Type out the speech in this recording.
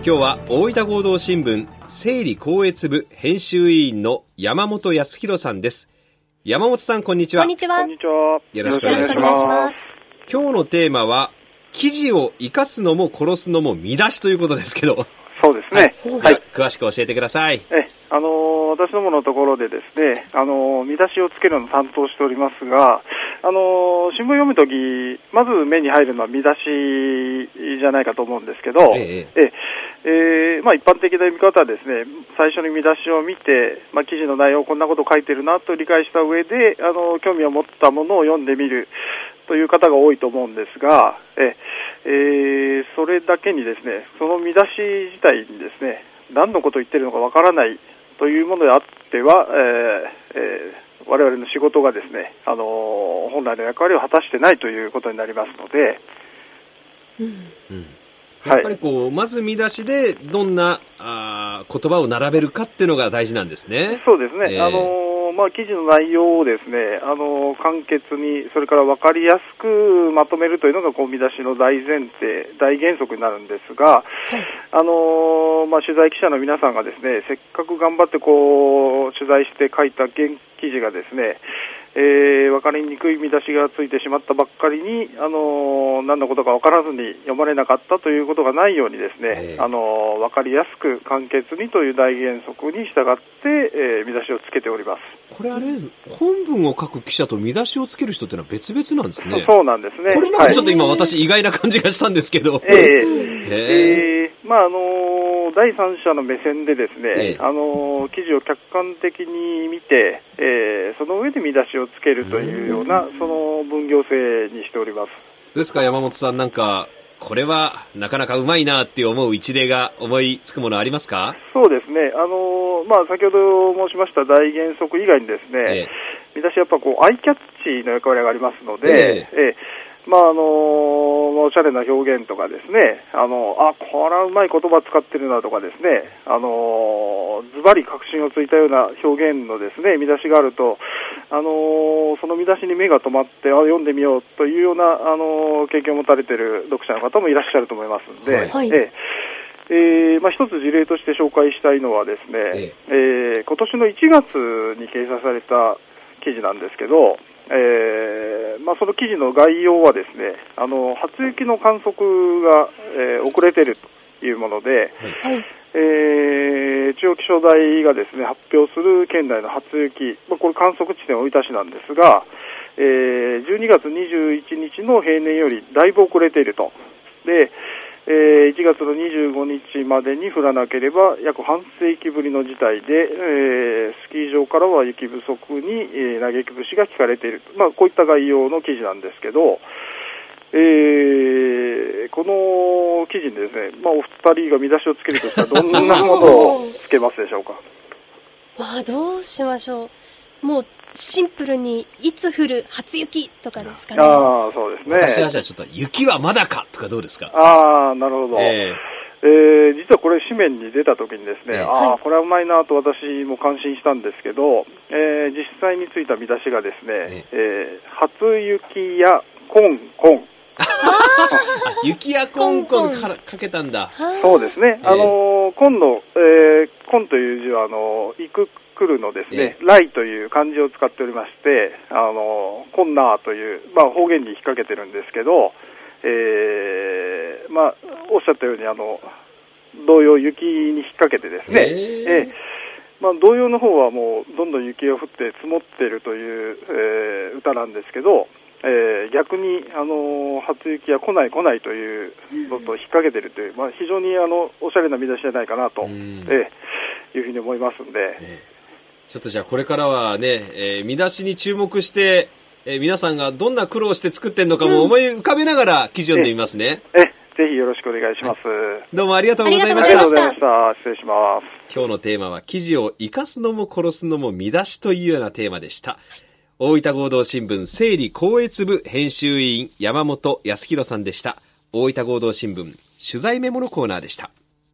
今日は大分合同新聞整理校閲部編集委員の山本康弘さんです。山本さん、こんにちは。 こんにちは。 よろしくお願いします。今日のテーマは記事を生かすのも殺すのも見出しということですけど。 そうですね。 はい。詳しく教えてください。 私どものところでですね、見出しをつけるのを担当しておりますが、新聞読むとき、まず目に入るのは見出しじゃないかと思うんですけど、一般的な読み方はですね、最初に見出しを見て、記事の内容こんなこと書いてるなと理解した上で、興味を持ったものを読んでみるという方が多いと思うんですが、それだけにですね、その見出し自体にですね、何のことを言ってるのかわからないというものであっては、我々の仕事がですね、本来の役割を果たしてないということになりますので、 やっぱりまず見出しでどんな言葉を並べるかっていうのが大事なんですね。 そうですね。記事の内容をですね、簡潔に、それから分かりやすくまとめるというのが見出しの大前提、大原則になるんですが、取材記者の皆さんがですね、せっかく頑張って取材して書いた記事がですね、分かりにくい見出しがついてしまったばっかりに、何のことか分からずに読まれなかったということがないようにですね、分かりやすく簡潔にという大原則に従って、見出しをつけております。 これ本文を書く記者と見出しをつける人っていうのは別々なんですね。 そうなんですね。 これなんかちょっと今私意外な感じがしたんですけど。 第三者の目線でですね、記事を客観的に見て、その上で見出しをつけるというような、その分業制にしております。 ですか、山本さん、なんかこれはなかなかうまいなって思う一例が思いつくものありますか？ そうですね。先ほど申しました大原則以外にですね、見出しやっぱアイキャッチの役割がありますので、おしゃれな表現とかですね、これはうまい言葉使ってるなとかですね、ズバリ確信をついたような表現のですね、見出しがあると、その見出しに目が止まって読んでみようというような経験を持たれている読者の方もいらっしゃると思いますので、一つ事例として紹介したいのはですね、今年の1月に掲載された記事なんですけど、その記事の概要はですね、初雪の観測が、遅れているというもので、中央気象台がですね、発表する県内の初雪、これ観測地点大分市なんですが、12月21日の平年よりだいぶ遅れていると。で、1月の25日までに降らなければ約半世紀ぶりの事態で、スキー場からは雪不足に、嘆き節が聞かれている、こういった概要の記事なんですけど、この記事にですね、お二人が見出しをつけるとしたらどんなものをつけますでしょうか？ どうしましょう。もうシンプルにいつ降る初雪とかですかね。 そうですね。 私はじゃあちょっと雪はまだかとかどうですか？ なるほど。実はこれ紙面に出た時にですね、これはうまいなと私も感心したんですけど、実際についた見出しがですね、初雪やコンコン。 雪やコンコンかけたんだ。 そうですね。コンという字は行く来るのですね、来という漢字を使っておりまして、コンナーという、方言に引っ掛けてるんですけど、おっしゃったように童謡雪に引っ掛けてですね、童謡の方はもうどんどん雪が降って積もっているという、歌なんですけど、逆に初雪は来ないというのと引っ掛けているという、非常におしゃれな見出しじゃないかなと、いうふうに思いますんで、 ちょっとじゃあこれからはね、見出しに注目して、皆さんがどんな苦労して作ってんのかも思い浮かべながら記事読んでみますね。 ぜひよろしくお願いします。 どうもありがとうございました。 ありがとうございました。失礼します。 今日のテーマは記事を生かすのも殺すのも見出しというようなテーマでした。大分合同新聞整理校閲部編集委員山本康弘さんでした。大分合同新聞取材メモのコーナーでした。